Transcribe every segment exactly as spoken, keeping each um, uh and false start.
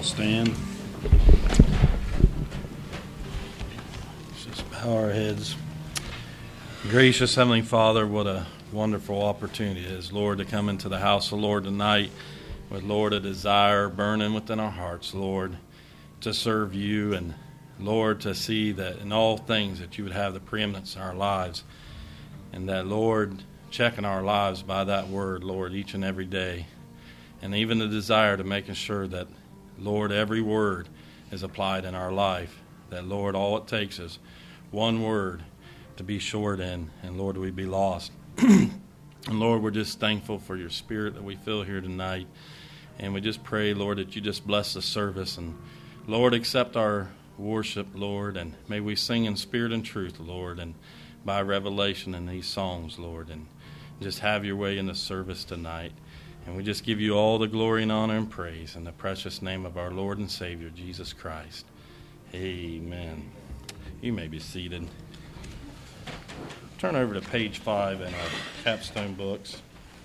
all stand. Let's just bow our heads. Gracious Heavenly Father, what a wonderful opportunity it is, Lord, to come into the house of the Lord tonight with, Lord, a desire burning within our hearts, Lord, to serve you and, Lord, to see that in all things that you would have the preeminence in our lives and that, Lord, checking our lives by that word, Lord, each and every day. And even the desire to making sure that, Lord, every word is applied in our life. That, Lord, all it takes is one word to be short in, and, Lord, we be lost. And, Lord, we're just thankful for your spirit that we feel here tonight. And we just pray, Lord, that you just bless the service. And, Lord, accept our worship, Lord, and may we sing in spirit and truth, Lord, and by revelation in these songs, Lord, and just have your way in the service tonight. And we just give you all the glory and honor and praise in the precious name of our Lord and Savior, Jesus Christ. Amen. You may be seated. Turn over to page five in our capstone books.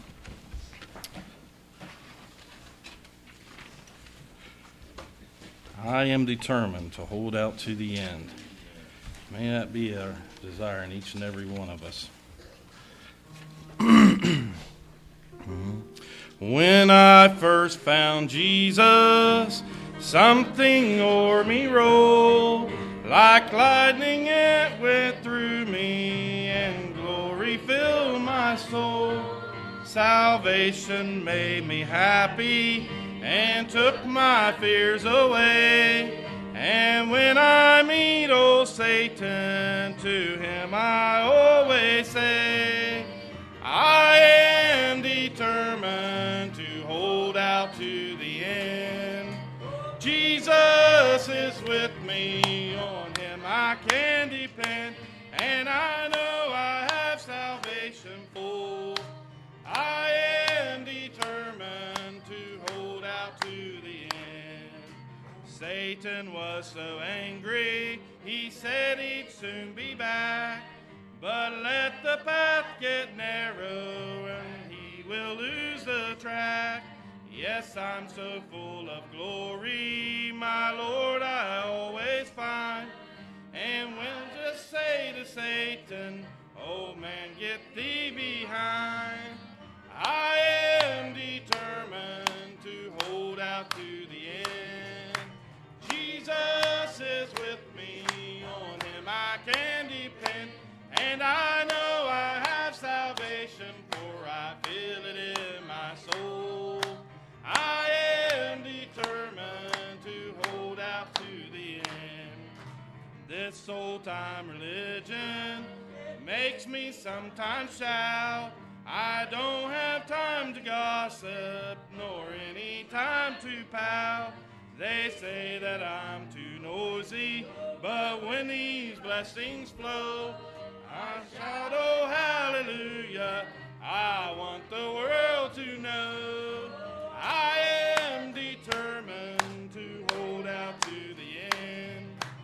I am determined to hold out to the end. May that be our desire in each and every one of us. When I first found Jesus, something o'er me rolled, like lightning it went through me, and glory filled my soul. Salvation made me happy, and took my fears away. And when I meet old Satan, to him I always say, I am determined to hold out to the end. Jesus is with me, on him I can depend, and I know I have salvation full. I am determined to hold out to the end. Satan was so angry, he said he'd soon be back. But let the path get narrow and he will lose the track. Yes, I'm so full of glory, my Lord, I always find. And we'll just say to Satan, oh man, get thee behind. I am determined to hold out to the end. Jesus is with me, on him I can depend. And I know I have salvation, for I feel it in my soul. I am determined to hold out to the end. This old-time religion makes me sometimes shout. I don't have time to gossip, nor any time to pout. They say that I'm too noisy, but when these blessings flow, I shout, oh, hallelujah, I want the world to know. I am determined to hold out to the end.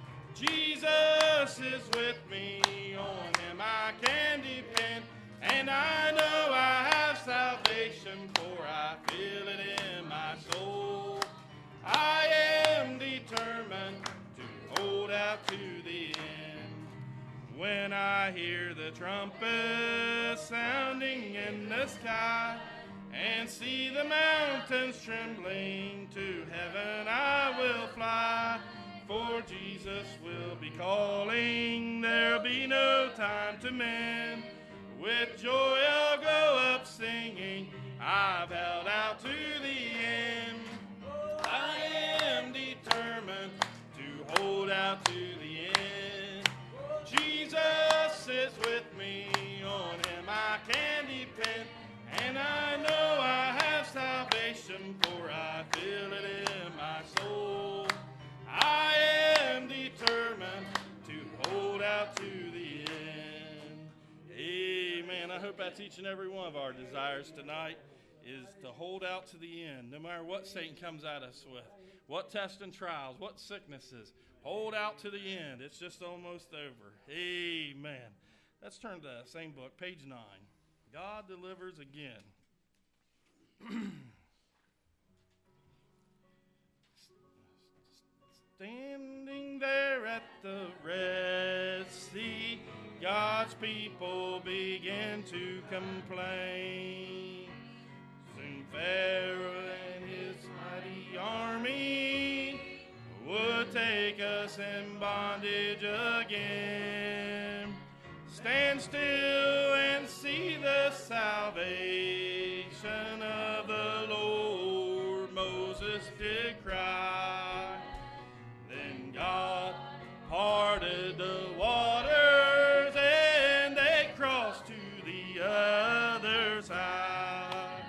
Jesus is with me, on him I can depend, and I know I have salvation, for I feel it in my soul. I am determined to hold out to the end. When I hear the trumpet sounding in the sky, and see the mountains trembling, to heaven I will fly. For Jesus will be calling, there'll be no time to mend. With joy I'll go up singing, I've held out to the end. I am determined to hold out to the end. Jesus is with me, on him I can depend, and I know I have salvation, for I feel it in my soul. I am determined to hold out to the end. Amen. I hope that's each and every one of our desires tonight, is to hold out to the end, no matter what Satan comes at us with, what tests and trials, what sicknesses. Hold out to the end. It's just almost over. Amen. Let's turn to that same book, page nine. God delivers again. Standing there at the Red Sea, God's people began to complain. Soon Pharaoh and his mighty army would take us in bondage again. Stand still and see the salvation of the Lord, Moses did cry. Then God parted the waters and they crossed to the other side.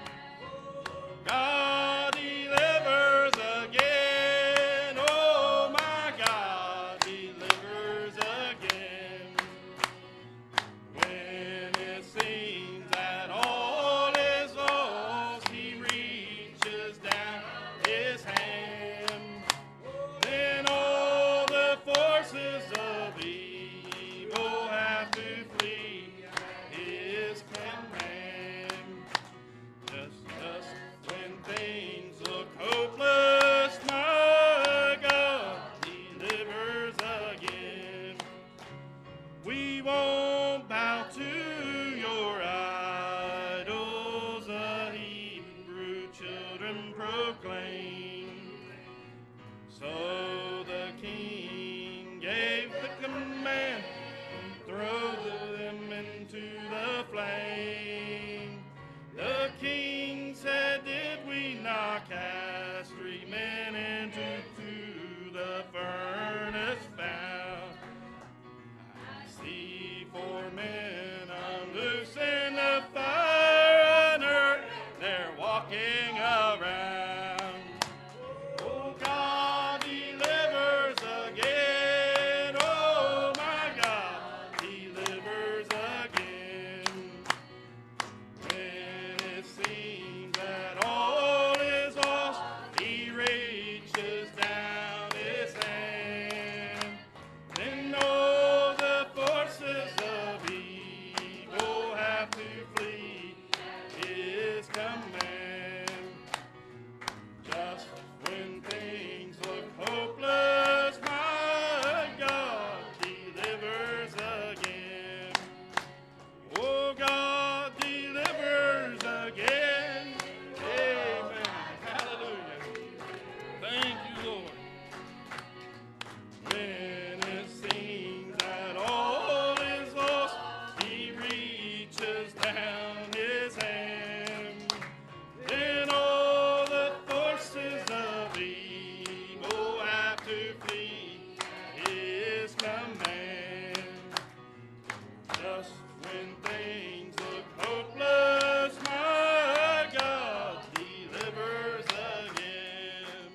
God delivers again, oh my God delivers again. When it seems that all is lost, he reaches down his hand. Then all the forces of evil have to flee his command. Just, just when things look hopeless, my God delivers again. We won't bow to your idols, the Hebrew children proclaim. So the king gave the command, throw them into the flame. The king said, did we not cast three men into to the furnace bound? I see four men unloose in the fire on earth, they're walking around. Oh, God delivers again, oh my God delivers again. When it seems that all is lost, he reaches down his hand. Then all the forces of evil have to flee his command. Just when things look hopeless, my God delivers again. Oh, God delivers again. Amen. Hallelujah. Thank you, Lord. When it seems that all is lost, he reaches down his hand. Then all the forces of evil have to flee his command. Just when things look hopeless, my God delivers again.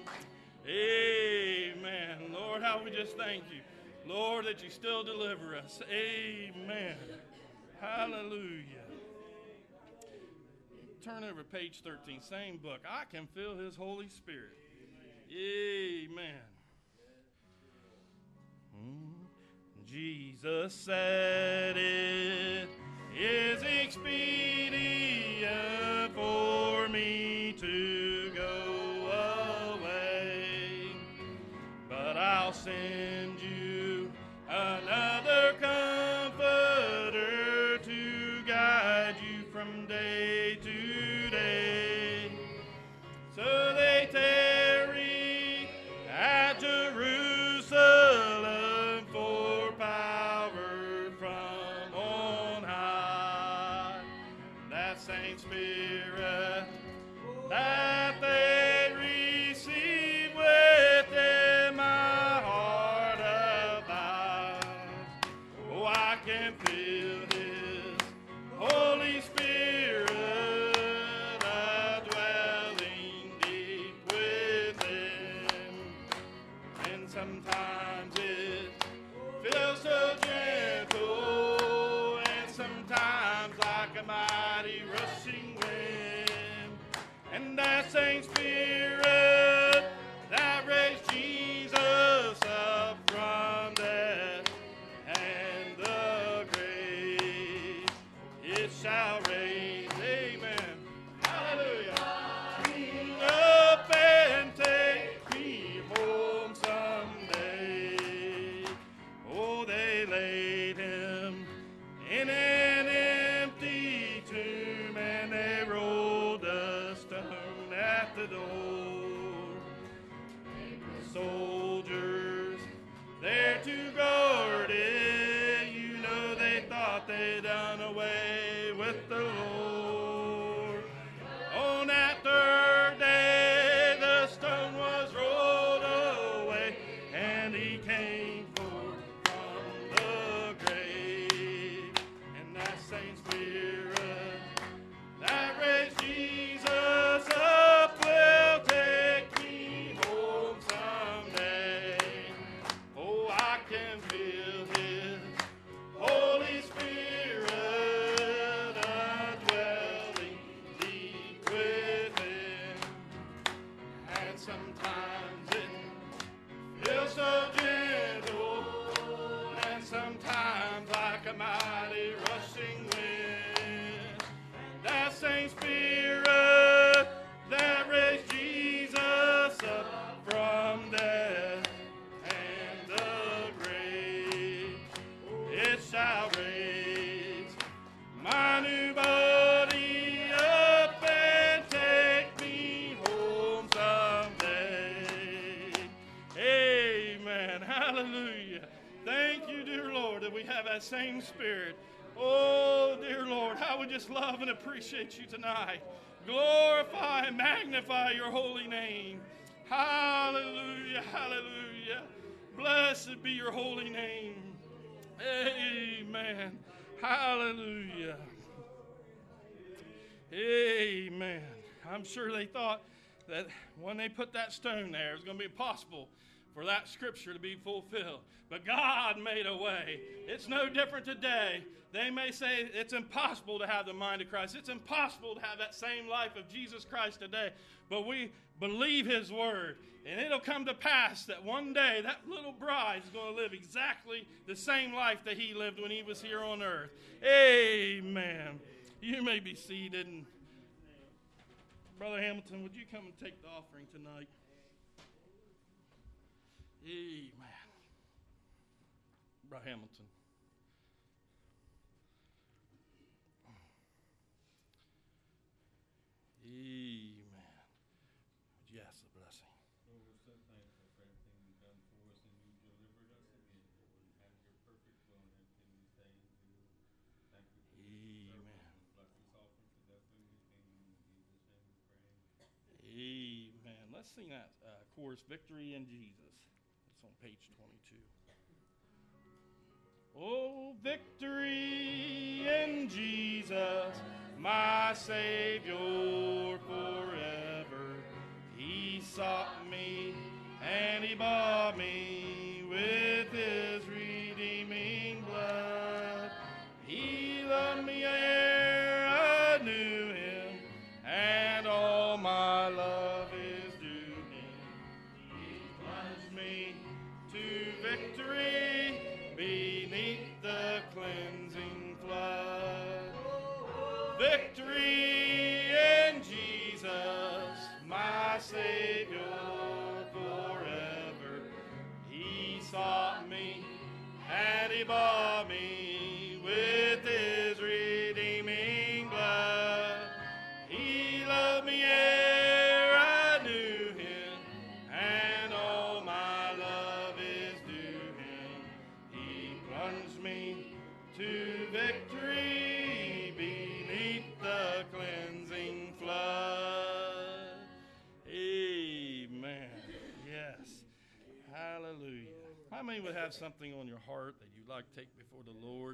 Amen. Lord, how we just thank you. Lord, that you still deliver us. Amen. Hallelujah. Turn over page thirteen, same book. I can feel his Holy Spirit. Amen. Mm. Jesus said it is expedient for me to go away, but I'll send you another comforter to guide you from day to day. So they tarry at Jerusalem for power from on high. That same Spirit that they receive within my heart sometimes it feels so gentle, and sometimes like a mighty rushing wind. That same Spirit that raised Jesus up from death and the grave, it shall raise my new body up and take me home someday. Amen. Hallelujah. Thank you, dear Lord, that we have that same Spirit. Oh, dear Lord, how we just love and appreciate you tonight. Glorify and magnify your holy name. Hallelujah, hallelujah. Blessed be your holy name. Amen. Hallelujah. Amen. I'm sure they thought that when they put that stone there, it was going to be impossible for that scripture to be fulfilled. But God made a way. It's no different today. They may say it's impossible to have the mind of Christ. It's impossible to have that same life of Jesus Christ today. But we believe His word. And it'll come to pass that one day that little bride is going to live exactly the same life that He lived when He was here on earth. Amen. You may be seated. And Brother Hamilton, would you come and take the offering tonight? Amen. Brother Hamilton. Amen. Yes, a blessing. Lord, we're so thankful for everything you've done for us, and you delivered us again. Lord, you have your perfect will and everything we say and do. Thank you for this service. Bless this offering to definitely in your kingdom. In Jesus' name we pray. Amen. Let's sing that uh, chorus, Victory in Jesus. It's on page twenty-two. Oh, victory in Jesus, my Savior forever. He sought me and He bought me with His redeeming blood. He loved me ere I knew Him, and all my love is due Him. He plunged me to victory beneath the cleansing flood. Victory in Jesus, my Savior forever. He sought me and He bought me with His redeeming blood. He loved me ere I knew Him, and all my love is due Him. He plunged me to victory beneath the cleansing flood. Amen. Yes. Hallelujah. How many would have something on your heart that you'd like to take before the Lord?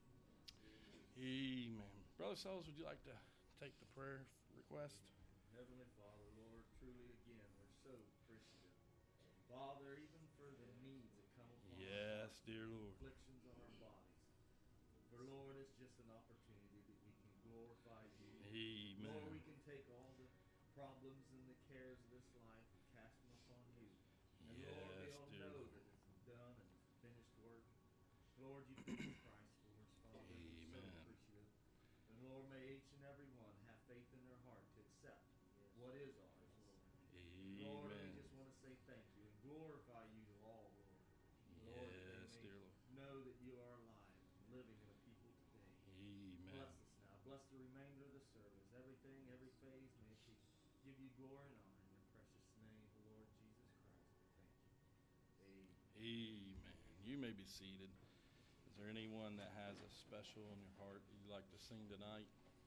Amen. Brother Sellers, would you like to take the prayer request? Heavenly Father, Lord, truly again, we're so appreciative. Father, even for the needs that come upon Yes, us, dear Lord. afflictions on our bodies. For Lord, it's just an opportunity that we can glorify you. Amen. Lord, we can take all the problems and the cares of this life and cast them upon you. And Yes, Lord, we all dear know Lord. that it's done and it's finished work. Lord, you paid the price for us, Father. We're so Amen. appreciative. And Lord, may each and every one have faith in their heart to accept what is ours, Lord. Lord, we Amen. just want to say thank you and glorify you to all, Lord. Lord, that Yes, they may dear Lord. know that you are alive and living in a people today. Amen. Bless us now. Bless the remainder of the service. Everything, every phase, may it be, give you glory and honor in your precious name, the Lord Jesus Christ. We thank you. Amen. Amen. You may be seated. Is there anyone that has a special on your heart that you'd like to sing tonight?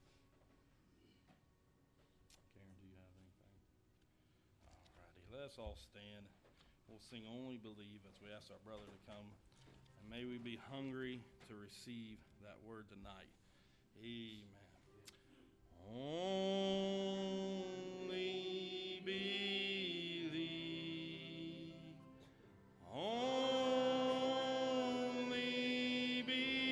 Karen, do you have anything? All righty. Let us all stand. We'll sing Only Believe as we ask our brother to come. And may we be hungry to receive that word tonight. Amen. Only believe. Only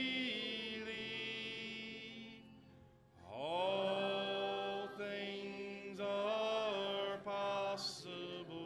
believe. All things are possible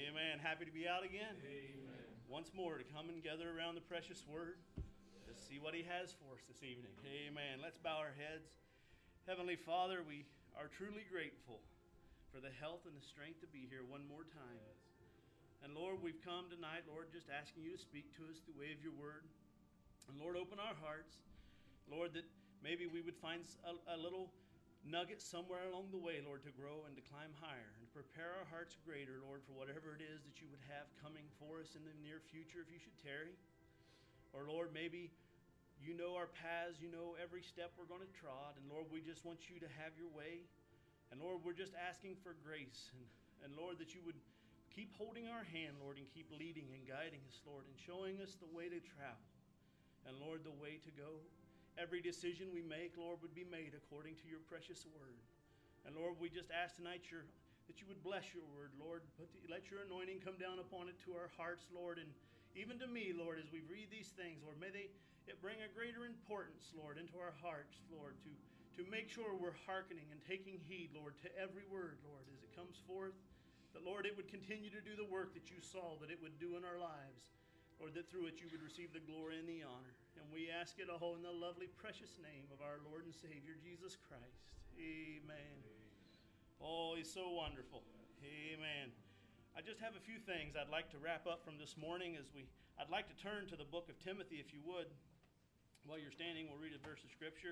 Amen. Happy to be out again. Amen. Once more to come and gather around the precious word to see what he has for us this evening. Amen. Let's bow our heads. Heavenly Father, we are truly grateful for the health and the strength to be here one more time. And Lord, we've come tonight, Lord, just asking you to speak to us through the way of your word. And Lord, open our hearts. Lord, that maybe we would find a, a little nugget somewhere along the way, Lord, to grow and to climb higher and prepare our hearts greater, Lord, for whatever it is that you would have coming for us in the near future if you should tarry. Or Lord, maybe you know our paths, you know every step we're going to trod, and Lord, we just want you to have your way. And Lord, we're just asking for grace, and, and Lord, that you would keep holding our hand, Lord, and keep leading and guiding us, Lord, and showing us the way to travel. And Lord, the way to go. Every decision we make, Lord, would be made according to your precious word. And Lord, we just ask tonight your, that you would bless your word, Lord. But let your anointing come down upon it to our hearts, Lord. And even to me, Lord, as we read these things, Lord, may they it bring a greater importance, Lord, into our hearts, Lord, to, to make sure we're hearkening and taking heed, Lord, to every word, Lord, as it comes forth. That, Lord, it would continue to do the work that you saw that it would do in our lives. Lord, that through it you would receive the glory and the honor. And we ask it all in the lovely, precious name of our Lord and Savior, Jesus Christ. Amen. Oh, he's so wonderful. Amen. I just have a few things I'd like to wrap up from this morning as we, I'd like to turn to the book of Timothy, if you would. While you're standing, we'll read a verse of Scripture.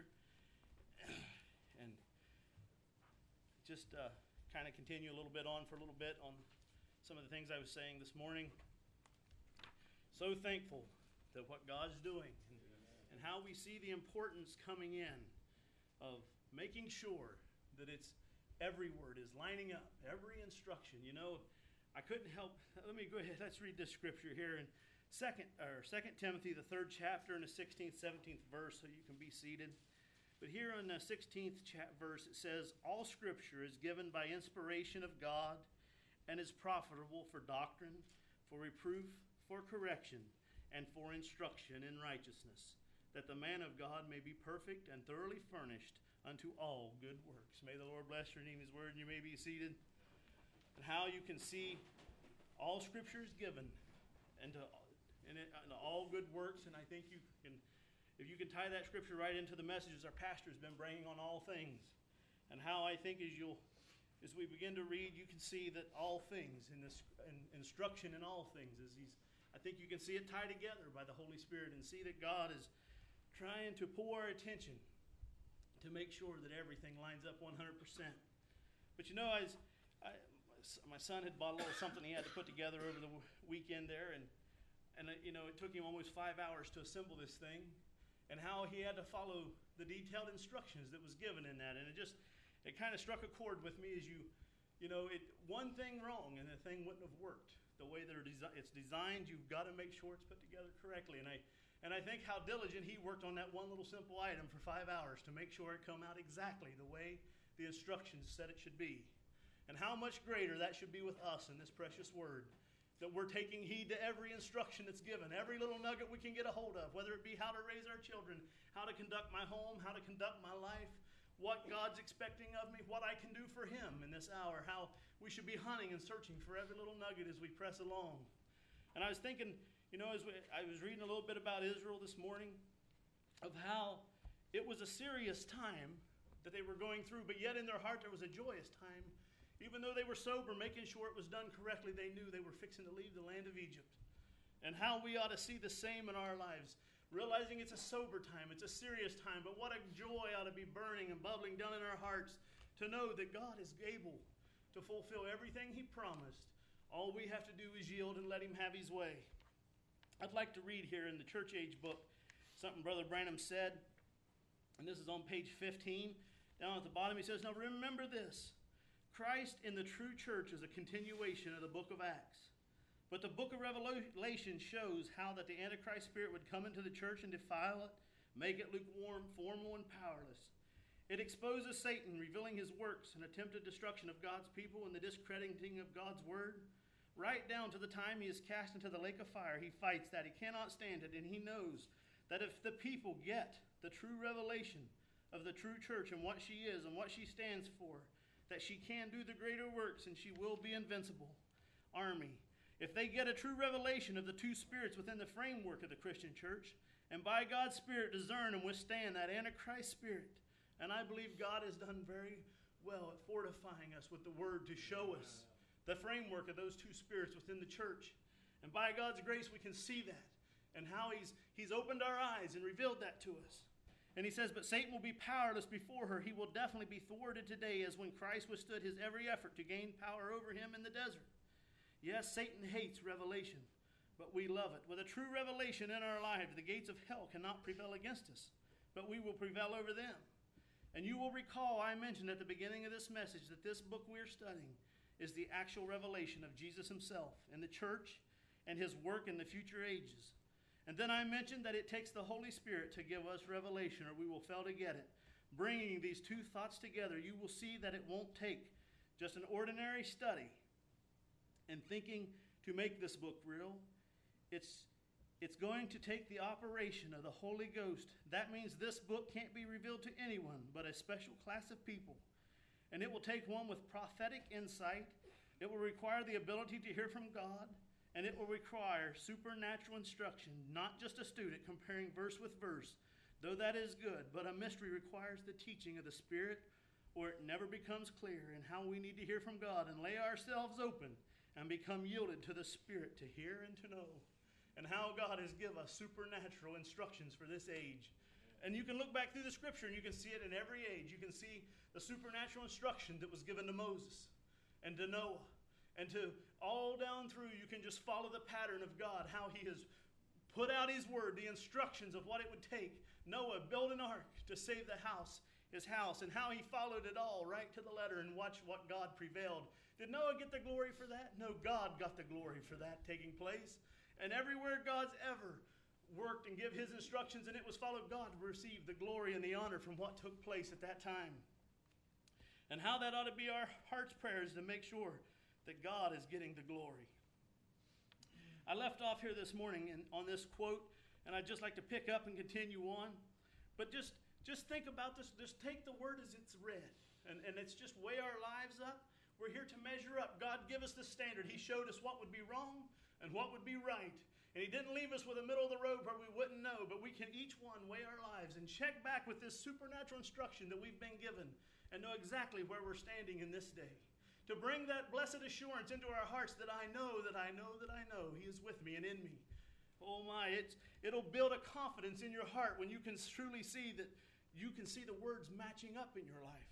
And just uh, kind of continue a little bit on for a little bit on some of the things I was saying this morning. So thankful that what God's doing and, and how we see the importance coming in of making sure that it's every word is lining up, every instruction. You know, I couldn't help. Let me go ahead. Let's read this scripture here in Second or Second Timothy, the third chapter, and the sixteenth, seventeenth verse, so you can be seated. But here in the sixteenth cha- verse, it says, "All Scripture is given by inspiration of God, and is profitable for doctrine, for reproof, for correction, and for instruction in righteousness, that the man of God may be perfect and thoroughly furnished unto all good works." May the Lord bless your name, his word, and you may be seated. And how you can see all Scripture is given into, in it, into all good works. And I think you can, if you can tie that Scripture right into the messages our pastor's been bringing on all things. And how I think as you'll, as we begin to read, you can see that all things in this in, instruction in all things is he's. I think you can see it tied together by the Holy Spirit and see that God is trying to pull our attention to make sure that everything lines up one hundred percent. But you know, as I, my son had bought a little something he had to put together over the weekend there, and and you know, it took him almost five hours to assemble this thing, and how he had to follow the detailed instructions that was given in that, and it just it kind of struck a chord with me as you, you know, it one thing wrong and the thing wouldn't have worked. The way that it's designed, you've got to make sure it's put together correctly. And I and I think how diligent he worked on that one little simple item for five hours to make sure it come out exactly the way the instructions said it should be. And how much greater that should be with us in this precious word. That we're taking heed to every instruction that's given, every little nugget we can get a hold of, whether it be how to raise our children, how to conduct my home, how to conduct my life, what God's expecting of me, what I can do for him in this hour, how we should be hunting and searching for every little nugget as we press along. And I was thinking, you know, as we, I was reading a little bit about Israel this morning, of how it was a serious time that they were going through, but yet in their heart there was a joyous time. Even though they were sober, making sure it was done correctly, they knew they were fixing to leave the land of Egypt. And how we ought to see the same in our lives. Realizing it's a sober time, it's a serious time, but what a joy ought to be burning and bubbling down in our hearts to know that God is able to fulfill everything he promised. All we have to do is yield and let him have his way. I'd like to read here in the church age book something Brother Branham said, and this is on page fifteen. Down at the bottom he says, "Now remember this, Christ in the true church is a continuation of the book of Acts. But the book of Revelation shows how that the Antichrist spirit would come into the church and defile it, make it lukewarm, formal, and powerless. It exposes Satan, revealing his works and attempted destruction of God's people and the discrediting of God's word. Right down to the time he is cast into the lake of fire, he fights that. He cannot stand it, and he knows that if the people get the true revelation of the true church and what she is and what she stands for, that she can do the greater works and she will be invincible army If they get a true revelation of the two spirits within the framework of the Christian church, and by God's Spirit discern and withstand that Antichrist spirit, and I believe God has done very well at fortifying us with the Word to show us the framework of those two spirits within the church. And by God's grace, we can see that and how he's, he's opened our eyes and revealed that to us. And he says, but Satan will be powerless before her. He will definitely be thwarted today as when Christ withstood his every effort to gain power over him in the desert. Yes, Satan hates revelation, but we love it. With a true revelation in our lives, the gates of hell cannot prevail against us, but we will prevail over them. And you will recall I mentioned at the beginning of this message that this book we're studying is the actual revelation of Jesus himself and the church and his work in the future ages. And then I mentioned that it takes the Holy Spirit to give us revelation or we will fail to get it. Bringing these two thoughts together, you will see that it won't take just an ordinary study and thinking to make this book real. It's, it's going to take the operation of the Holy Ghost. That means this book can't be revealed to anyone but a special class of people. And it will take one with prophetic insight. It will require the ability to hear from God. And it will require supernatural instruction, not just a student comparing verse with verse, though that is good. But a mystery requires the teaching of the Spirit, or it never becomes clear in how we need to hear from God and lay ourselves open and become yielded to the Spirit to hear and to know. And how God has given us supernatural instructions for this age. And you can look back through the scripture and you can see it in every age. You can see the supernatural instruction that was given to Moses and to Noah. And to all down through, you can just follow the pattern of God, how he has put out his word, the instructions of what it would take. Noah built an ark to save the house, his house, and how he followed it all right to the letter and watched what God prevailed. Did Noah get the glory for that? No, God got the glory for that taking place. And everywhere God's ever worked and give his instructions and it was followed, God received the glory and the honor from what took place at that time. And how that ought to be our heart's prayers to make sure that God is getting the glory. I left off here this morning in, on this quote, and I'd just like to pick up and continue on. But just, just think about this. Just take the word as it's read. And, and it's just weigh our lives up. We're here to measure up. God give us the standard. He showed us what would be wrong and what would be right. And he didn't leave us with a middle of the road where we wouldn't know, but we can each one weigh our lives and check back with this supernatural instruction that we've been given and know exactly where we're standing in this day. To bring that blessed assurance into our hearts that I know, that I know, that I know he is with me and in me. Oh my, it's, it'll build a confidence in your heart when you can truly see that you can see the words matching up in your life.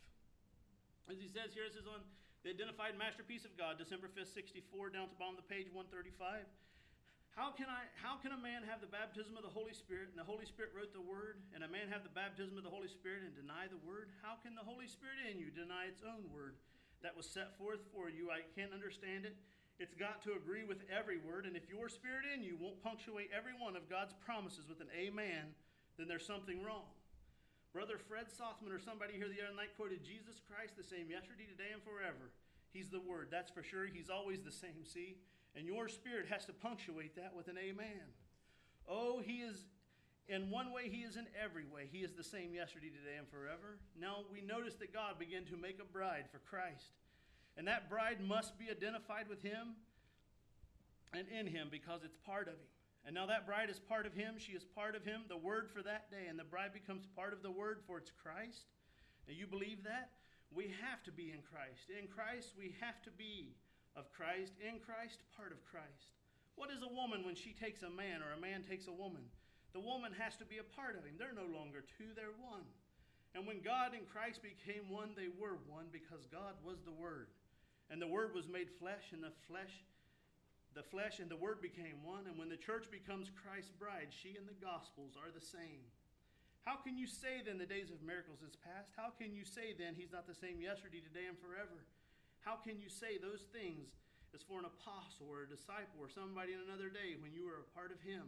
As he says here, this is on the identified masterpiece of God, December fifth, sixty-four, down to the bottom of the page, one thirty-five. How can I? How can a man have the baptism of the Holy Spirit, and the Holy Spirit wrote the Word, and a man have the baptism of the Holy Spirit and deny the Word? How can the Holy Spirit in you deny its own Word that was set forth for you? I can't understand it. It's got to agree with every word, and if your spirit in you won't punctuate every one of God's promises with an amen, then there's something wrong. Brother Fred Sothman or somebody here the other night quoted Jesus Christ the same yesterday, today, and forever. He's the Word, that's for sure. He's always the same, see? And your spirit has to punctuate that with an amen. Oh, he is, in one way, he is in every way. He is the same yesterday, today, and forever. Now, we notice that God began to make a bride for Christ. And that bride must be identified with him and in him because it's part of him. And now that bride is part of him. She is part of him, the Word for that day. And the bride becomes part of the Word for it's Christ. Now, you believe that? We have to be in Christ. In Christ, we have to be of Christ. In Christ, part of Christ. What is a woman when she takes a man or a man takes a woman? The woman has to be a part of him. They're no longer two, they're one. And when God and Christ became one, they were one because God was the Word. And the Word was made flesh, and the flesh, the flesh and the Word became one. And when the church becomes Christ's bride, she and the Gospels are the same. How can you say then the days of miracles is past? How can you say then he's not the same yesterday, today, and forever? How can you say those things as for an apostle or a disciple or somebody in another day when you are a part of him?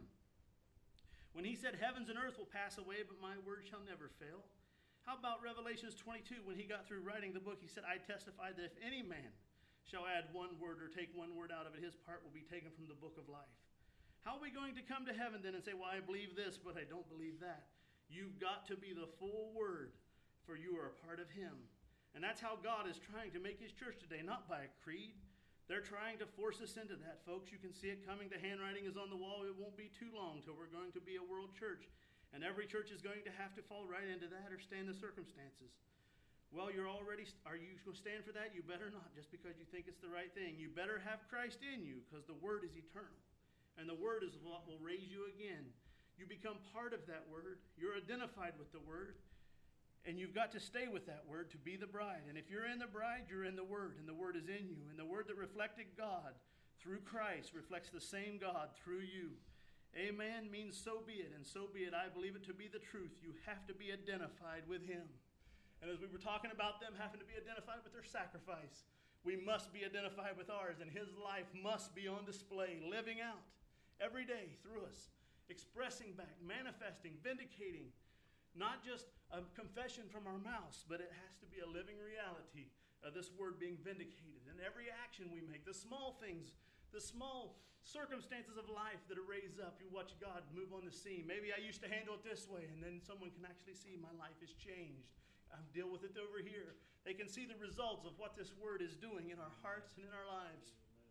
When he said heavens and earth will pass away, but my word shall never fail. How about Revelations twenty-two? When he got through writing the book, he said, I testify that if any man shall add one word or take one word out of it, his part will be taken from the book of life. How are we going to come to heaven then and say, well, I believe this, but I don't believe that? You've got to be the full Word, for you are a part of him. And that's how God is trying to make his church today, not by a creed, They're trying to force us into that, folks. You can see it coming. The handwriting is on the wall. It won't be too long till we're going to be a world church. And every church is going to have to fall right into that or stand the circumstances. Well, you're already, are you going to stand for that? You better not, just because you think it's the right thing. You better have Christ in you, because the Word is eternal. And the Word is what will raise you again. You become part of that Word. You're identified with the Word. And you've got to stay with that Word to be the bride. And if you're in the bride, you're in the Word, and the Word is in you. And the Word that reflected God through Christ reflects the same God through you. Amen means so be it, and so be it. I believe it to be the truth. You have to be identified with Him. And as we were talking about them having to be identified with their sacrifice, we must be identified with ours, and His life must be on display, living out every day through us, expressing back, manifesting, vindicating, not just a confession from our mouths, but it has to be a living reality of this Word being vindicated. In every action we make, the small things, the small circumstances of life that are raised up, you watch God move on the scene. Maybe I used to handle it this way, and then someone can actually see my life has changed. I deal with it over here. They can see the results of what this Word is doing in our hearts and in our lives.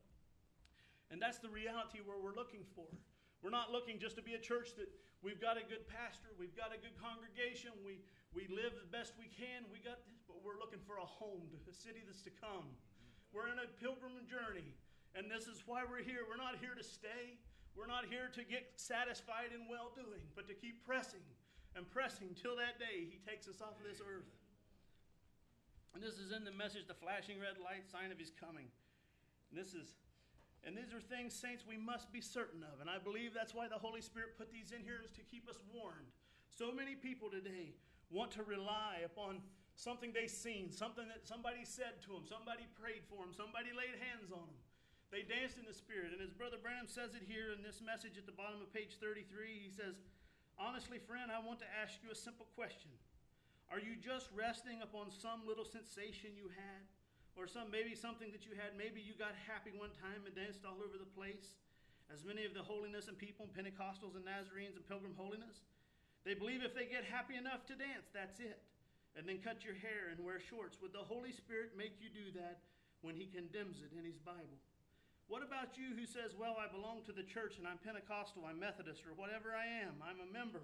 And that's the reality where we're looking for. We're not looking just to be a church that we've got a good pastor, we've got a good congregation, we, we live the best we can, we got this, but we're looking for a home, a city that's to come. We're in a pilgrim journey, and this is why we're here. We're not here to stay. We're not here to get satisfied in well-doing, but to keep pressing and pressing till that day He takes us off of this earth. And this is in the message, the flashing red light, sign of His coming. And this is And these are things, saints, we must be certain of. And I believe that's why the Holy Spirit put these in here, is to keep us warned. So many people today want to rely upon something they've seen, something that somebody said to them, somebody prayed for them, somebody laid hands on them. They danced in the Spirit. And as Brother Branham says it here in this message at the bottom of page thirty-three, he says, honestly, friend, I want to ask you a simple question. Are you just resting upon some little sensation you had? Or some maybe something that you had, maybe you got happy one time and danced all over the place, as many of the holiness and people, Pentecostals and Nazarenes and Pilgrim Holiness. They believe if they get happy enough to dance, that's it. And then cut your hair and wear shorts. Would the Holy Spirit make you do that when He condemns it in His Bible? What about you who says, well, I belong to the church and I'm Pentecostal, I'm Methodist, or whatever I am, I'm a member.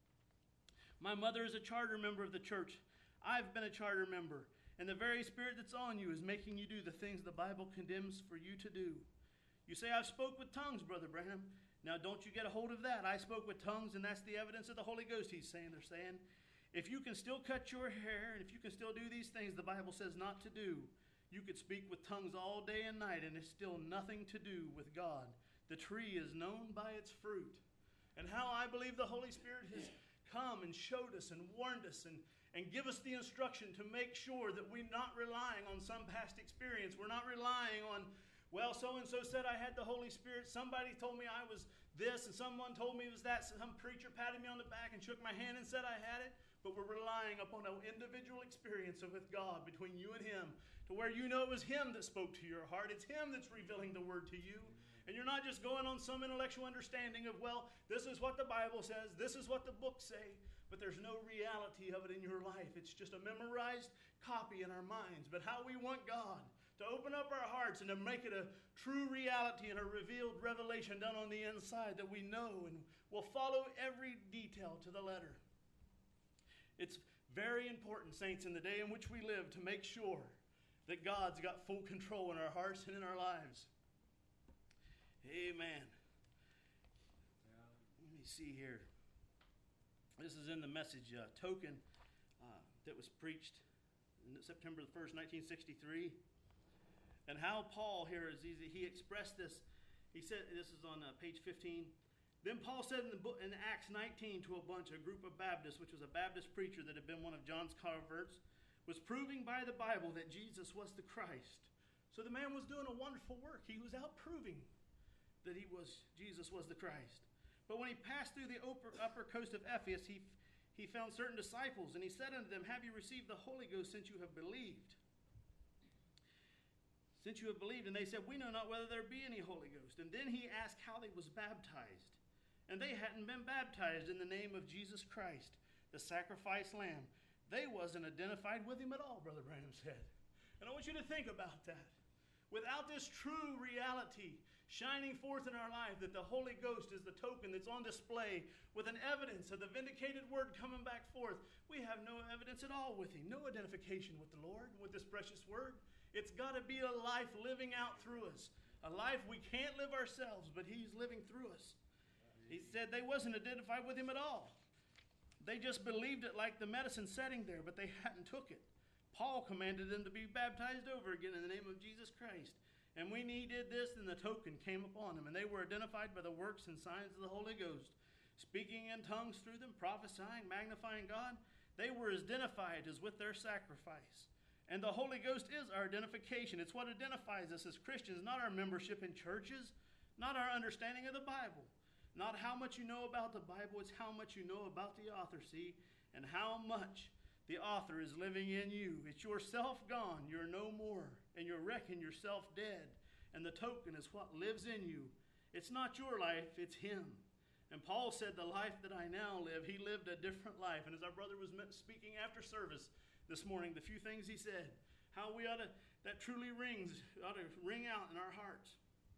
My mother is a charter member of the church. I've been a charter member. And the very Spirit that's on you is making you do the things the Bible condemns for you to do. You say, I've spoke with tongues, Brother Branham. Now, don't you get a hold of that. I spoke with tongues, and that's the evidence of the Holy Ghost, he's saying. They're saying, if you can still cut your hair, and if you can still do these things the Bible says not to do, you could speak with tongues all day and night, and it's still nothing to do with God. The tree is known by its fruit. And how I believe the Holy Spirit has come and showed us and warned us and And give us the instruction to make sure that we're not relying on some past experience. We're not relying on, well, so-and-so said I had the Holy Spirit. Somebody told me I was this, and someone told me it was that. Some preacher patted me on the back and shook my hand and said I had it. But we're relying upon an individual experience with God between you and Him, to where you know it was Him that spoke to your heart. It's Him that's revealing the Word to you. And you're not just going on some intellectual understanding of, well, this is what the Bible says, this is what the books say. But there's no reality of it in your life. It's just a memorized copy in our minds. But how we want God to open up our hearts and to make it a true reality and a revealed revelation done on the inside that we know and will follow every detail to the letter. It's very important, saints, in the day in which we live to make sure that God's got full control in our hearts and in our lives. Amen. Let me see here. This is in the message uh, token uh, that was preached on September the first, nineteen sixty-three. And how Paul here, is he, he expressed this. He said, this is on uh, page fifteen. Then Paul said in, the book, in Acts nineteen to a bunch, a group of Baptists, which was a Baptist preacher that had been one of John's converts, was proving by the Bible that Jesus was the Christ. So the man was doing a wonderful work. He was out proving that he was Jesus was the Christ. But when he passed through the upper, upper coast of Ephesus, he, he found certain disciples, and he said unto them, have you received the Holy Ghost since you have believed? Since you have believed. And they said, we know not whether there be any Holy Ghost. And then he asked how they was baptized. And they hadn't been baptized in the name of Jesus Christ, the sacrificed lamb. They wasn't identified with him at all, Brother Branham said. And I want you to think about that. Without this true reality shining forth in our life, that the Holy Ghost is the token that's on display with an evidence of the vindicated word coming back forth, we have no evidence at all with him, no identification with the Lord, with this precious word. It's got to be a life living out through us, a life we can't live ourselves, but he's living through us. He said they wasn't identified with him at all. They just believed it like the medicine setting there, but they hadn't took it. Paul commanded them to be baptized over again in the name of Jesus Christ. And when he did this, then the token came upon them, and they were identified by the works and signs of the Holy Ghost, speaking in tongues through them, prophesying, magnifying God. They were as identified as with their sacrifice. And the Holy Ghost is our identification. It's what identifies us as Christians, not our membership in churches, not our understanding of the Bible, not how much you know about the Bible. It's how much you know about the author, see, and how much the author is living in you. It's yourself gone, you're no more, and you reckon yourself dead. And the token is what lives in you. It's not your life, it's him. And Paul said, the life that I now live, he lived a different life. And as our brother was speaking after service this morning, the few things he said, how we ought to, that truly rings, ought to ring out in our hearts.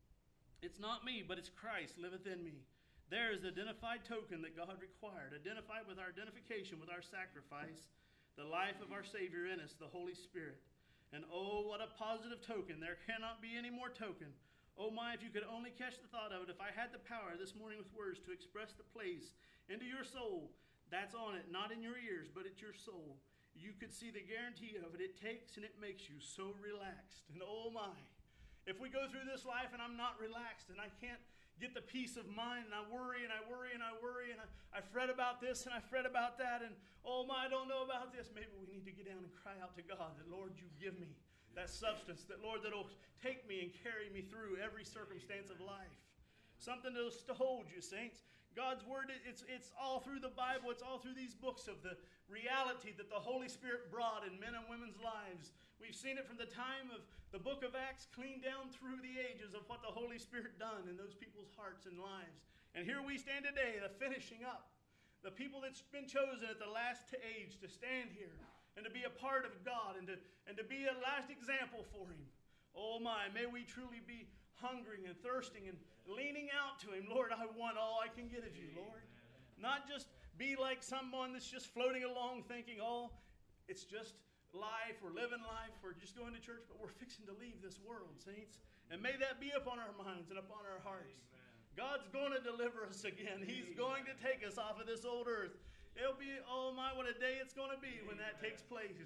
It's not me, but it's Christ liveth in me. There is the identified token that God required, identified with our identification, with our sacrifice, the life of our Savior in us, the Holy Spirit. And oh, what a positive token. There cannot be any more token. Oh my, if you could only catch the thought of it, if I had the power this morning with words to express the place into your soul, that's on it, not in your ears, but it's your soul. You could see the guarantee of it. It takes and it makes you so relaxed. And oh my, if we go through this life and I'm not relaxed and I can't get the peace of mind, and I worry and I worry and I worry and I, I fret about this and I fret about that, and oh my, I don't know about this. Maybe we need to get down and cry out to God that, Lord, you give me that substance, that, Lord, that'll take me and carry me through every circumstance of life. Something to, to hold you, saints. God's word, it's, it's all through the Bible. It's all through these books of the reality that the Holy Spirit brought in men and women's lives. We've seen it from the time of the book of Acts, clean down through the ages of what the Holy Spirit done in those people's hearts and lives. And here we stand today, the finishing up. The people that's been chosen at the last age to stand here and to be a part of God and to, and to be a last example for him. Oh my, may we truly be hungering and thirsting and leaning out to him. Lord, I want all I can get of you, Lord. Not just be like someone that's just floating along thinking, oh, it's just life, we're living life, we're just going to church, but we're fixing to leave this world, saints. And may that be upon our minds and upon our hearts. God's going to deliver us again. He's going to take us off of this old earth. It'll be, oh my, what a day it's going to be when that takes place.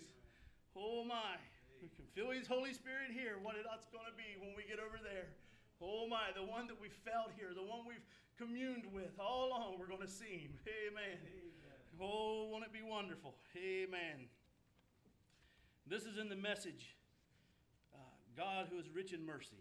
Oh my, we can feel his Holy Spirit here, what it's going to be when we get over there. Oh my, the one that we felt here, the one we've communed with all along, we're going to see him. Amen. Amen. Oh, won't it be wonderful? Amen. This is in the message, uh, God who is rich in mercy.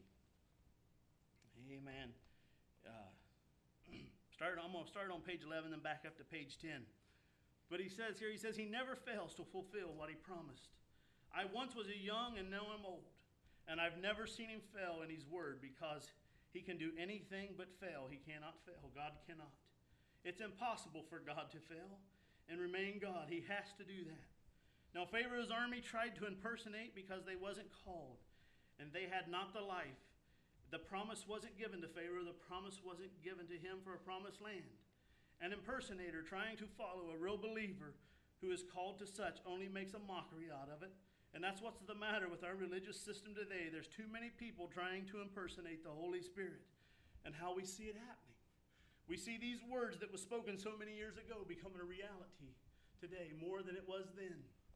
Amen. Uh, start, I'm going to start on page eleven, then back up to page ten. But he says here, he says, he never fails to fulfill what he promised. I once was a young and now I'm old, and I've never seen him fail in his word, because he can do anything but fail. He cannot fail. God cannot. It's impossible for God to fail and remain God. He has to do that. Now Pharaoh's army tried to impersonate because they wasn't called, and they had not the life. The promise wasn't given to Pharaoh. The promise wasn't given to him for a promised land. An impersonator trying to follow a real believer who is called to such only makes a mockery out of it. And that's what's the matter with our religious system today. There's too many people trying to impersonate the Holy Spirit, and how we see it happening. We see these words that was spoken so many years ago becoming a reality today more than it was then.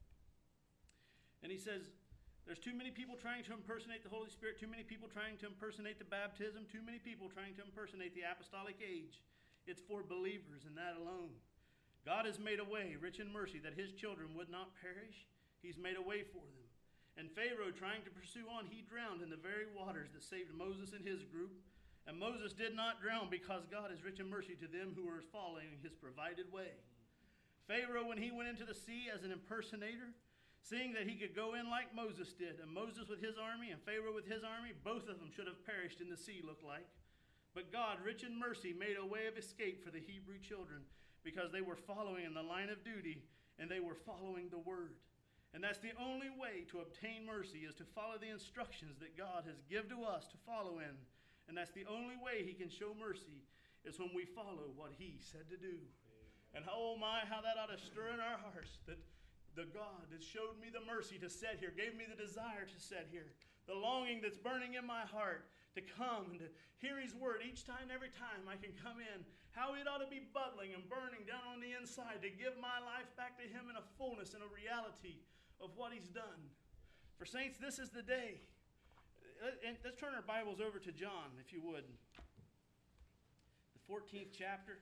And he says, there's too many people trying to impersonate the Holy Spirit, too many people trying to impersonate the baptism, too many people trying to impersonate the apostolic age. It's for believers and that alone. God has made a way, rich in mercy, that his children would not perish. He's made a way for them. And Pharaoh, trying to pursue on, he drowned in the very waters that saved Moses and his group. And Moses did not drown because God is rich in mercy to them who are following his provided way. Pharaoh, when he went into the sea as an impersonator, seeing that he could go in like Moses did, and Moses with his army and Pharaoh with his army, both of them should have perished in the sea, looked like. But God, rich in mercy, made a way of escape for the Hebrew children, because they were following in the line of duty, and they were following the word. And that's the only way to obtain mercy, is to follow the instructions that God has given to us to follow in. And that's the only way he can show mercy, is when we follow what he said to do. And oh my, how that ought to stir in our hearts, that the God that showed me the mercy to sit here, gave me the desire to sit here, the longing that's burning in my heart to come and to hear his word each time, every time I can come in, how it ought to be bubbling and burning down on the inside to give my life back to him in a fullness and a reality of what he's done. For saints, this is the day. And let's turn our Bibles over to John, if you would. The fourteenth chapter.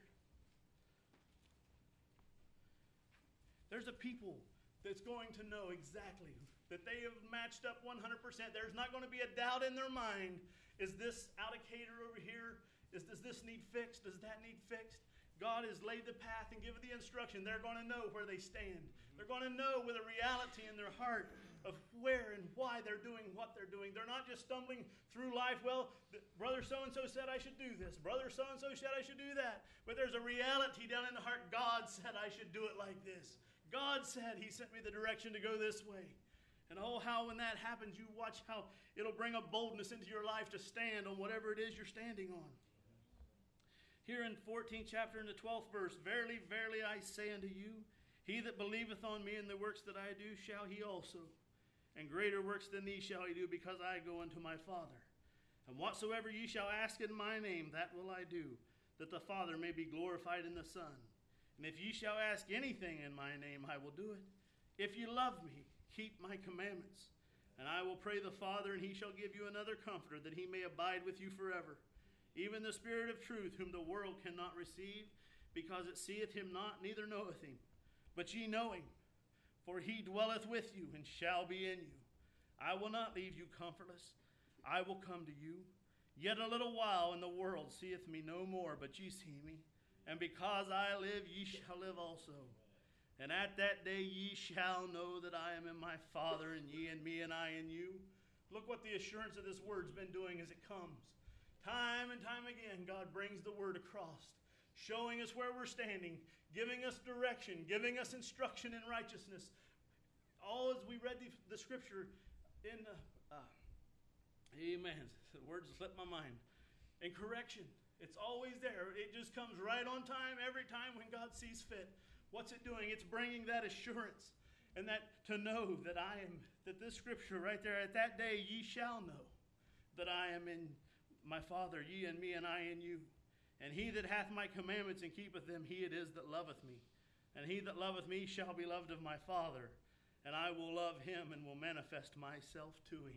There's a people that's going to know exactly that they have matched up one hundred percent. There's not going to be a doubt in their mind. Is this allocator over here? Is, does this need fixed? Does that need fixed? God has laid the path and given the instruction. They're going to know where they stand. They're going to know with a reality in their heart of where and why they're doing what they're doing. They're not just stumbling through life. Well, brother so-and-so said I should do this. Brother so-and-so said I should do that. But there's a reality down in the heart. God said I should do it like this. God said he sent me the direction to go this way. And oh, how when that happens, you watch how it'll bring a boldness into your life to stand on whatever it is you're standing on. Here in fourteenth chapter in the twelfth verse, Verily, verily, I say unto you, he that believeth on me and the works that I do shall he also. And greater works than these shall he do, because I go unto my Father. And whatsoever ye shall ask in my name, that will I do, that the Father may be glorified in the Son. And if ye shall ask anything in my name, I will do it. If ye love me, keep my commandments. And I will pray the Father, and he shall give you another Comforter, that he may abide with you forever. Even the Spirit of truth, whom the world cannot receive, because it seeth him not, neither knoweth him. But ye know him, for he dwelleth with you, and shall be in you. I will not leave you comfortless. I will come to you. Yet a little while, and the world seeth me no more, but ye see me. And because I live, ye shall live also. And at that day ye shall know that I am in my Father, and ye in me, and I in you. Look what the assurance of this word's been doing as it comes. Time and time again, God brings the word across, showing us where we're standing, giving us direction, giving us instruction in righteousness. All as we read the, the scripture in, uh, uh, amen, the words slipped my mind, in correction. It's always there. It just comes right on time every time when God sees fit. What's it doing? It's bringing that assurance and that to know that I am, that this scripture right there, at that day ye shall know that I am in my Father, ye in me, and I in you. And he that hath my commandments and keepeth them, he it is that loveth me. And he that loveth me shall be loved of my Father, and I will love him and will manifest myself to him.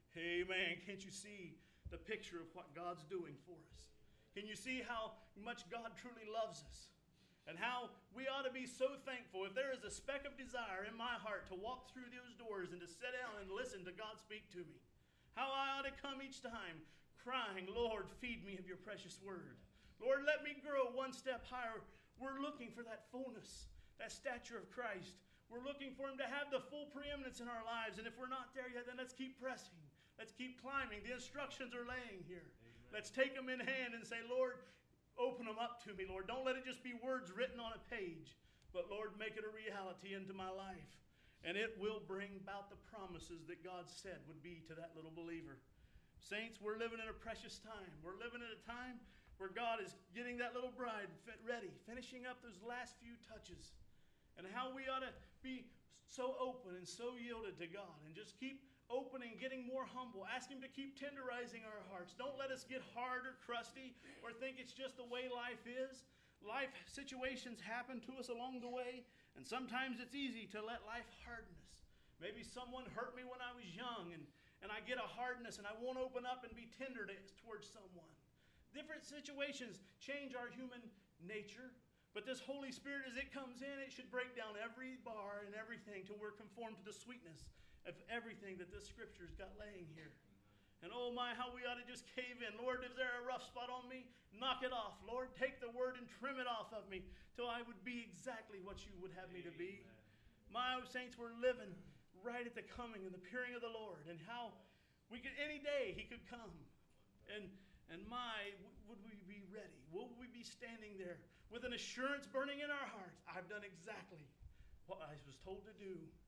Amen. Can't you see the picture of what God's doing for us? Can you see how much God truly loves us? And how we ought to be so thankful. If there is a speck of desire in my heart to walk through those doors and to sit down and listen to God speak to me, how I ought to come each time crying, Lord, feed me of your precious word. Lord, let me grow one step higher. We're looking for that fullness, that stature of Christ. We're looking for him to have the full preeminence in our lives. And if we're not there yet, then let's keep pressing. Let's keep climbing. The instructions are laying here. Amen. Let's take them in hand and say, Lord, open them up to me, Lord. Don't let it just be words written on a page, but Lord, make it a reality into my life. And it will bring about the promises that God said would be to that little believer. Saints, we're living in a precious time. We're living in a time where God is getting that little bride ready, finishing up those last few touches. And how we ought to be so open and so yielded to God and just keep opening, getting more humble. Ask him to keep tenderizing our hearts. Don't let us get hard or crusty or think it's just the way life is. Life situations happen to us along the way, and sometimes it's easy to let life harden us. Maybe someone hurt me when I was young, and, and I get a hardness, and I won't open up and be tender to, towards someone. Different situations change our human nature, but this Holy Spirit, as it comes in, it should break down every bar and everything till we're conformed to the sweetness of everything that this Scripture's got laying here. And oh my, how we ought to just cave in. Lord, is there a rough spot on me? Knock it off. Lord, take the word and trim it off of me till I would be exactly what you would have me to be. My saints, we're living right at the coming and the appearing of the Lord, and how we could, any day he could come. And and my, would we be ready? Will we be standing there with an assurance burning in our hearts? I've done exactly what I was told to do.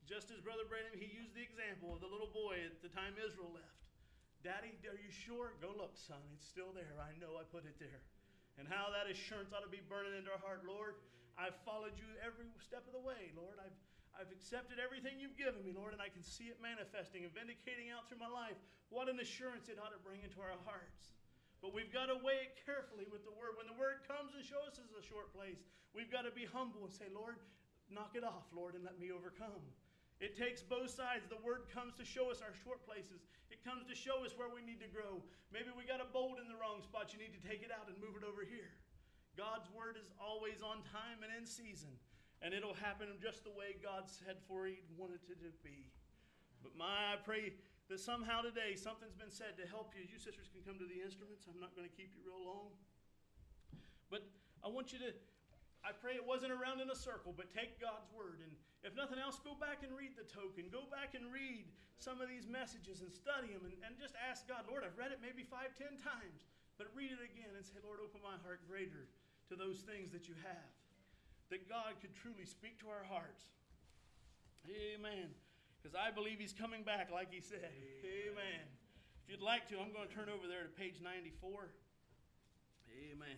Just as Brother Branham, he used the example of the little boy at the time Israel left. Daddy, are you sure? Go look, son. It's still there. I know I put it there. And how that assurance ought to be burning into our heart. Lord, I've followed you every step of the way. Lord, I've, I've accepted everything you've given me, Lord, and I can see it manifesting and vindicating out through my life. What an assurance it ought to bring into our hearts. But we've got to weigh it carefully with the word. When the word comes and shows us a short place, we've got to be humble and say, Lord, knock it off, Lord, and let me overcome. It takes both sides. The word comes to show us our short places. It comes to show us where we need to grow. Maybe we got a bolt in the wrong spot. You need to take it out and move it over here. God's word is always on time and in season. And it'll happen just the way God said for He wanted it to be. But my, I pray that somehow today something's been said to help you. You sisters can come to the instruments. I'm not going to keep you real long. But I want you to, I pray it wasn't around in a circle, but take God's word. And if nothing else, go back and read the token. Go back and read some of these messages and study them. And, and just ask God, Lord, I've read it maybe five, ten times. But read it again and say, Lord, open my heart greater to those things that you have. That God could truly speak to our hearts. Amen. Because I believe He's coming back like He said. Amen. Amen. If you'd like to, I'm going to turn over there to page ninety-four. Amen.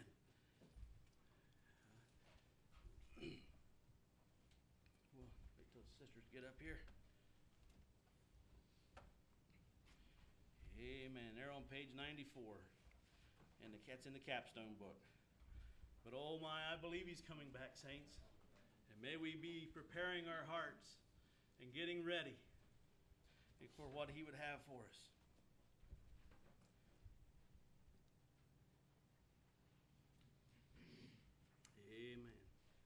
Well, wait till the sisters get up here. Amen. They're on page ninety-four. And the cat's in the capstone book. But oh my, I believe He's coming back, saints. And may we be preparing our hearts and getting ready for what He would have for us. Amen.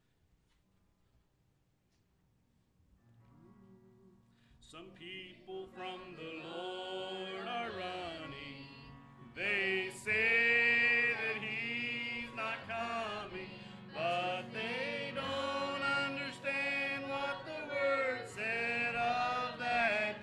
Some people from the Lord are running. They say that He's not coming, but they don't understand what the Word said of that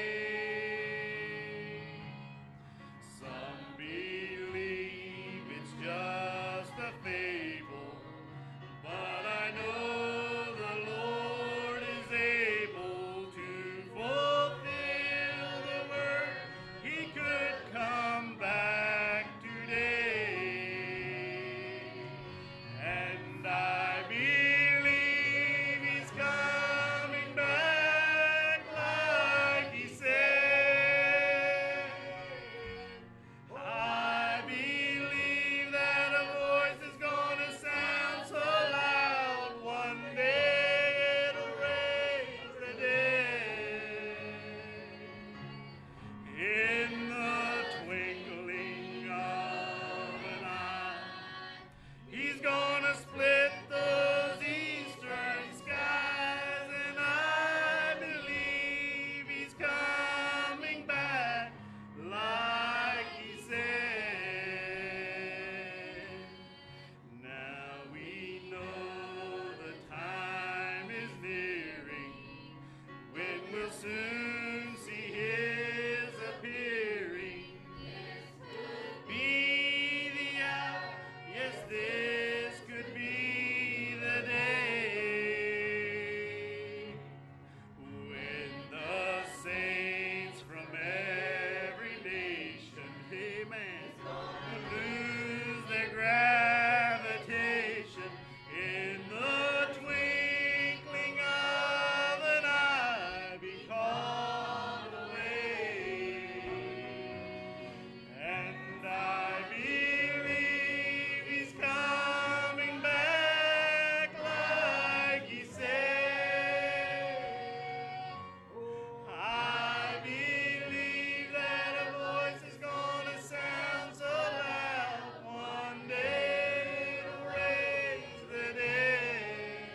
day. Some believe it's just a fable, but I know the Lord is able to fulfill the word. He could come back today, and I believe He's coming back like He said. I believe that a voice is gonna sound so loud, one day it'll raise the dead. In the twinkling of an eye, He's gonna split those eastern skies, and I believe He's coming back like He said. Now we know the time is nearing when we'll soon see His appearing. Be the hour, yes, this could be the day when the saints from every nation, amen, will lose their gravitation in the twinkling of an eye, be called away. And I believe He's coming back like He said. I believe that a voice is gonna sound so loud, one day it'll raise the dead.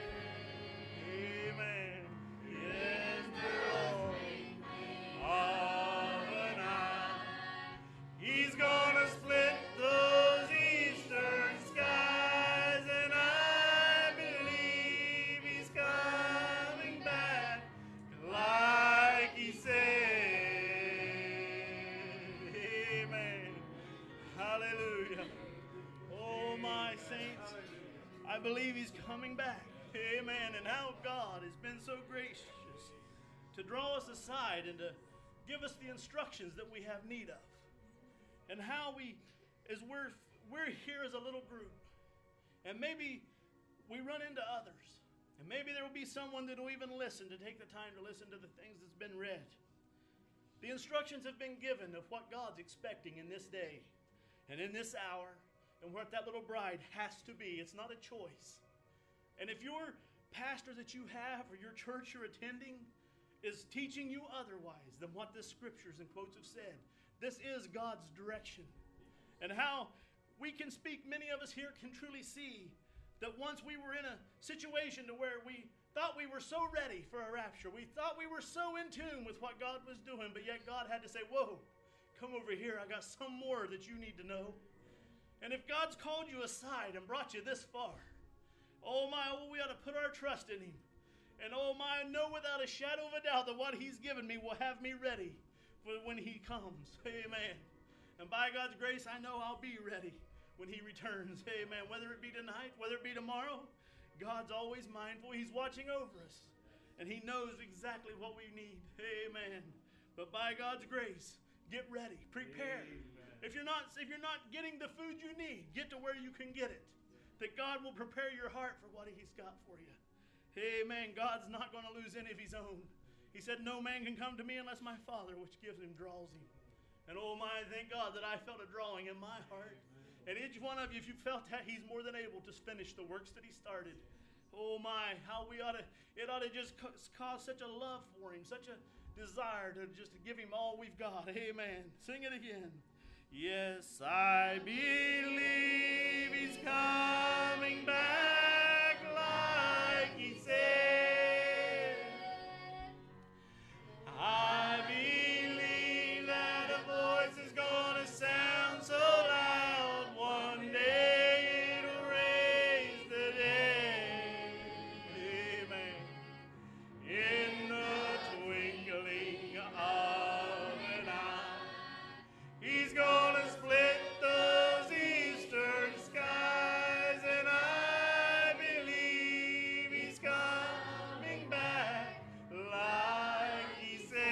Amen. Yes, the Lord of an eye. He's gonna split those eastern skies, and I believe He's coming back like He said. Amen. Hallelujah. Oh, my saints, I believe He's coming back. Amen. And how God has been so gracious to draw us aside and to give us the instructions that we have need of. And how we, as we're, we're here as a little group, and maybe we run into others, and maybe there will be someone that will even listen, to take the time to listen to the things that's been read. The instructions have been given of what God's expecting in this day and in this hour, and what that little bride has to be. It's not a choice. And if your pastor that you have or your church you're attending is teaching you otherwise than what the scriptures and quotes have said, this is God's direction. And how we can speak, many of us here can truly see that once we were in a situation to where we thought we were so ready for a rapture. We thought we were so in tune with what God was doing, but yet God had to say, whoa, come over here. I got some more that you need to know. And if God's called you aside and brought you this far, oh my, oh, we ought to put our trust in Him. And oh my, know without a shadow of a doubt that what He's given me will have me ready for when He comes. Amen. And by God's grace, I know I'll be ready when He returns. Amen. Whether it be tonight, whether it be tomorrow, God's always mindful. He's watching over us. And He knows exactly what we need. Amen. But by God's grace, get ready. Prepare. Amen. If you're not, if you're not getting the food you need, get to where you can get it. That God will prepare your heart for what He's got for you. Amen. God's not going to lose any of His own. He said, no man can come to me unless my Father, which gives him, draws him. And oh my, thank God that I felt a drawing in my heart. And each one of you, if you felt that, He's more than able to finish the works that He started. Oh my, how we ought to, it ought to just cause such a love for Him, such a desire to just give Him all we've got. Amen. Sing it again. Yes, I believe He's coming back like He said. I believe that a voice is going to sound so loud one day it'll raise the dead. Amen. In the twinkling of an eye, He's gonna split those eastern skies, and I believe He's coming back like He said.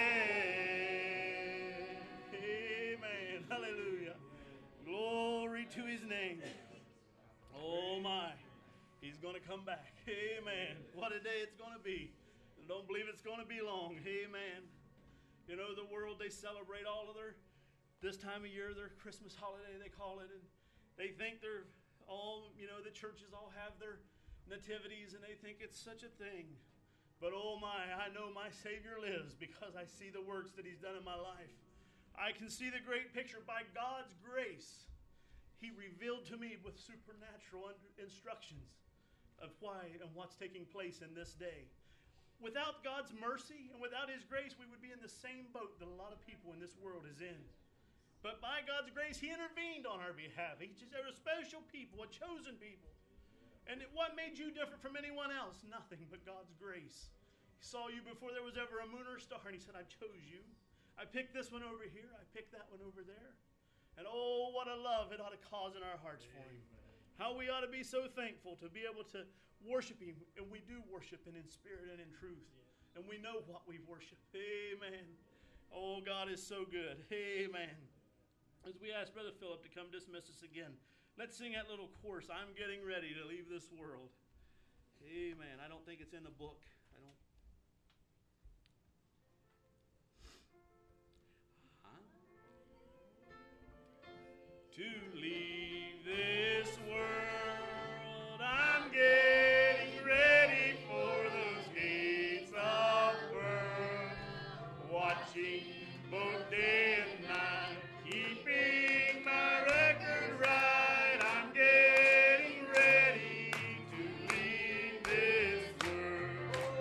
Amen. Hallelujah. Glory to His name. Oh my, He's gonna come back. Amen. What a day it's gonna be. I don't believe it's gonna be long. Amen. You know, the world, they celebrate all of their, this time of year, their Christmas holiday, they call it, and they think they're all, you know, the churches all have their nativities, and they think it's such a thing. But oh my, I know my Savior lives because I see the works that He's done in my life. I can see the great picture. By God's grace, He revealed to me with supernatural instructions of why and what's taking place in this day. Without God's mercy and without His grace, we would be in the same boat that a lot of people in this world is in. But by God's grace, He intervened on our behalf. He just, they were special people, a chosen people. And it, what made you different from anyone else? Nothing but God's grace. He saw you before there was ever a moon or a star, and He said, I chose you. I picked this one over here. I picked that one over there. And oh, what a love it ought to cause in our hearts for Him. How we ought to be so thankful to be able to worship Him. And we do worship Him in spirit and in truth. And we know what we worship. Amen. Oh, God is so good. Amen. As we ask Brother Philip to come dismiss us again, let's sing that little chorus, I'm getting ready to leave this world. Amen. I don't think it's in the book. I don't. Huh? To leave this world, I'm getting ready for those gates of birth, watching both day and night, keeping my record right. I'm getting ready to leave this world.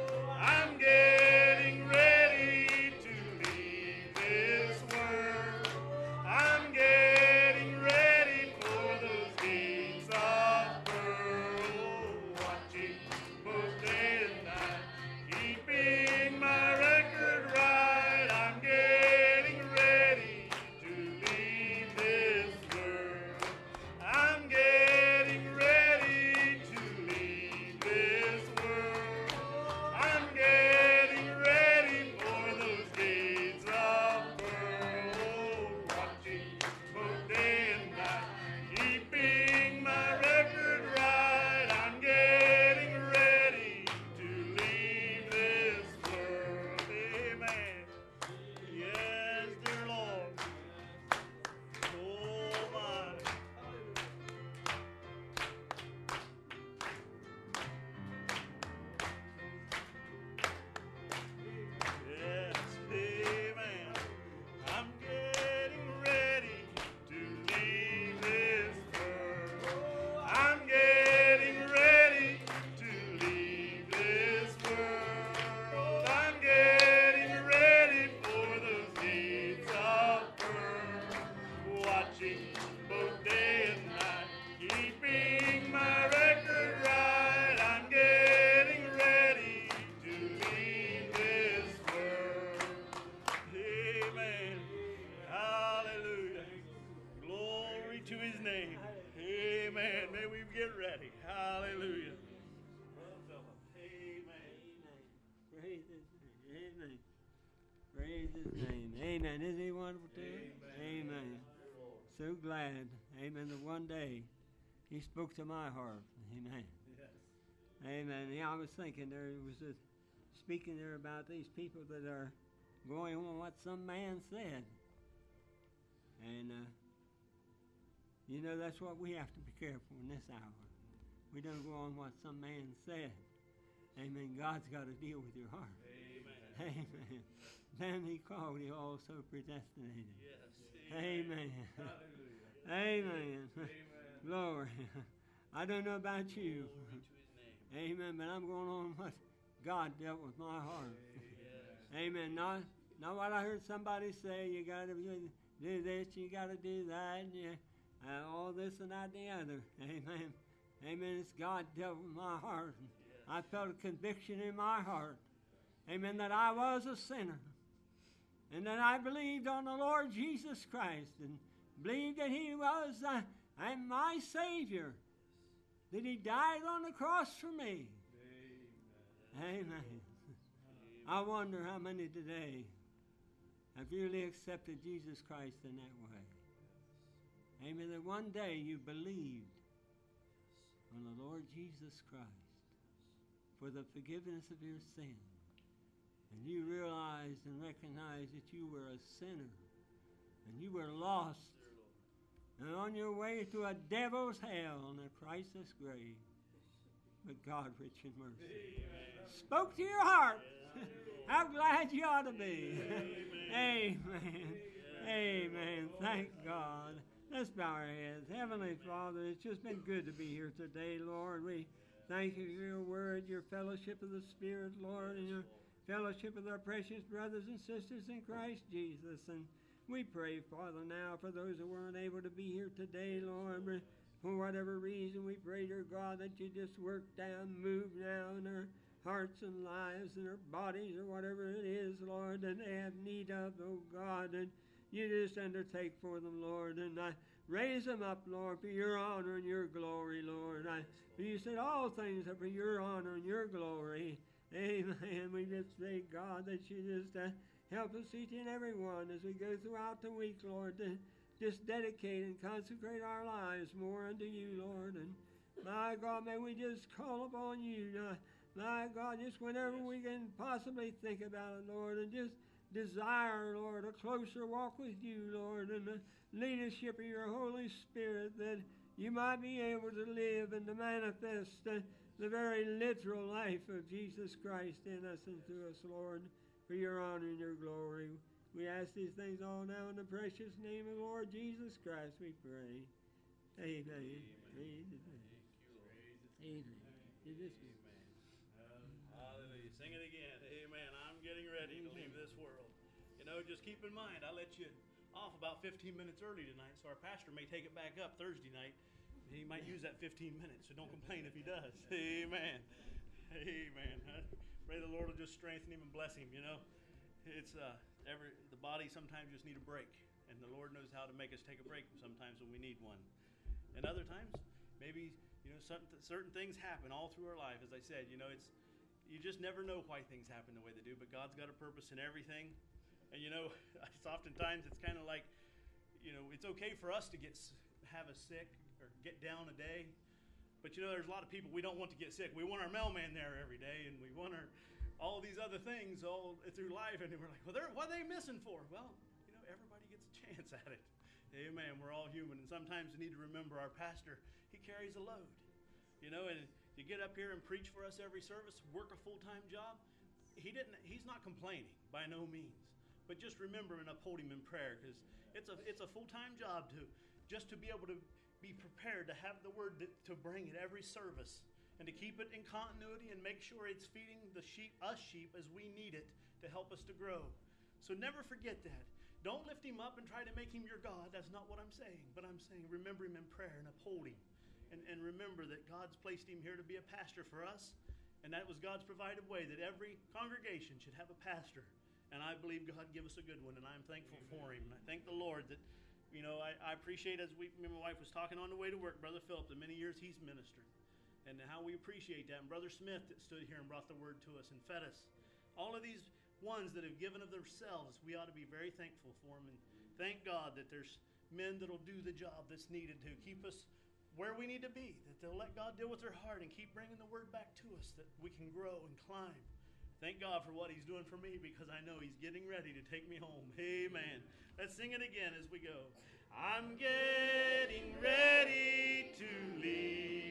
his name. Amen. Isn't he wonderful too? Amen. Amen. So glad. Amen. That one day he spoke to my heart. Amen. Yes. Amen. Yeah, I was thinking there was a, speaking there about these people that are going on what some man said. And, uh, you know, that's what we have to be careful in this hour. We don't go on what some man said. Amen. God's got to deal with your heart. Amen. Amen. Then he called, he also predestinated. Yes. Amen. Hallelujah. Amen. Amen. Glory. I don't know about you. Glory to his name. Amen. But I'm going on what God dealt with my heart. Yes. Amen. Not, not what I heard somebody say. You got to do this, you got to do that, and you, uh, all this and that and the other. Amen. Amen. It's God dealt with my heart. I felt a conviction in my heart. Amen. That I was a sinner. And that I believed on the Lord Jesus Christ. And believed that he was uh, and my Savior. That he died on the cross for me. Amen. Amen. I wonder how many today have really accepted Jesus Christ in that way. Amen. That one day you believed on the Lord Jesus Christ for the forgiveness of your sin. And you realized and recognized that you were a sinner. And you were lost. And on your way to a devil's hell and a Christless grave. But God, rich in mercy, spoke to your heart. How glad you ought to be. Amen. Amen. Thank God. Let's bow our heads. Heavenly Father, it's just been good to be here today, Lord. We thank you for your word, your fellowship of the Spirit, Lord, and your fellowship with our precious brothers and sisters in Christ Jesus. And we pray, Father, now for those who weren't able to be here today, Lord, for whatever reason, we pray, dear God, that you just work down, move now in their hearts and lives and their bodies or whatever it is, Lord, that they have need of, oh God, and you just undertake for them, Lord, and I raise them up, Lord, for your honor and your glory, Lord. I, for you said all things are for your honor and your glory. Amen. We just say, God, that you just uh, help us each and every one as we go throughout the week, Lord, to just dedicate and consecrate our lives more unto you, Lord. And my God, may we just call upon you, uh, my God, just whenever we can possibly think about it, Lord, and just desire, Lord, a closer walk with you, Lord, and the leadership of your Holy Spirit, that you might be able to live and to manifest uh, the very literal life of Jesus Christ in us and through us, Lord, for your honor and your glory. We ask these things all now in the precious name of Lord Jesus Christ, we pray. Amen. Amen. Amen. Amen. Amen. Hallelujah. Sing it again. Amen. I'm getting ready to leave this world. You know, just keep in mind, I let you off about fifteen minutes early tonight, so our pastor may take it back up Thursday night. He might use that fifteen minutes, so don't complain if he does. Amen. Amen. I pray the Lord will just strengthen him and bless him, you know. It's uh, every the body sometimes just need a break, and the Lord knows how to make us take a break sometimes when we need one. And other times, maybe, you know, certain, certain things happen all through our life. As I said, you know, it's you just never know why things happen the way they do, but God's got a purpose in everything. And, you know, it's oftentimes it's kind of like, you know, it's okay for us to get have a sick or get down a day. But, you know, there's a lot of people we don't want to get sick. We want our mailman there every day, and we want our all these other things all through life. And we're like, well, they're, what are they missing for? Well, you know, everybody gets a chance at it. Amen. We're all human. And sometimes we need to remember our pastor, he carries a load. You know, and to get up here and preach for us every service, work a full-time job, he didn't. He's not complaining by no means. But just remember and uphold him in prayer, because it's a it's a full-time job to just to be able to be prepared to have the word that, to bring it every service and to keep it in continuity and make sure it's feeding the sheep, us sheep, as we need it to help us to grow. So never forget that. Don't lift him up and try to make him your God. That's not what I'm saying. But I'm saying remember him in prayer and uphold him. And, and remember that God's placed him here to be a pastor for us. And that was God's provided way, that every congregation should have a pastor. And I believe God give us a good one, and I'm thankful Amen. For him. And I thank the Lord that, you know, I, I appreciate, as we, me and my wife was talking on the way to work, Brother Philip, the many years he's ministered, and how we appreciate that. And Brother Smith that stood here and brought the word to us and fed us. All of these ones that have given of themselves, we ought to be very thankful for them. And thank God that there's men that'll do the job that's needed to keep us where we need to be, that they'll let God deal with their heart and keep bringing the word back to us, that we can grow and climb. Thank God for what he's doing for me, because I know he's getting ready to take me home. Amen. Let's sing it again as we go. I'm getting ready to leave.